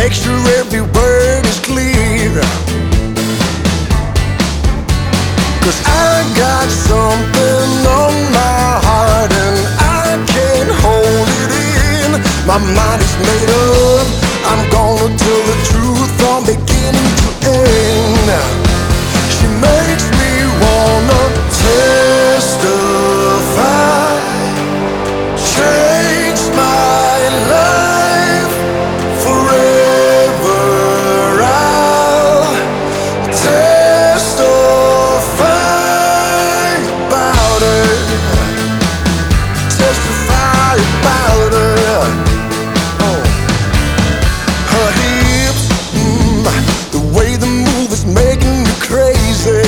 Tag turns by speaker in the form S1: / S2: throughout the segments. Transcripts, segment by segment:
S1: make sure every word is clear. 'Cause I got something on my heart and I can't hold it in. My mind is made up, I'm gonna tell the truth from beginning to end. She makes me wanna testify, change my life forever. I'll testify about her, testify about her. Oh. Her hips, the way the move is making me crazy.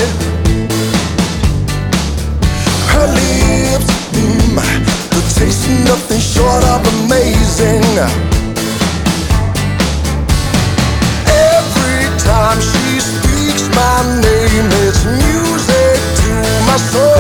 S1: Her lips, the taste of nothing short of amazing. Every time she speaks my name, it's music to my soul.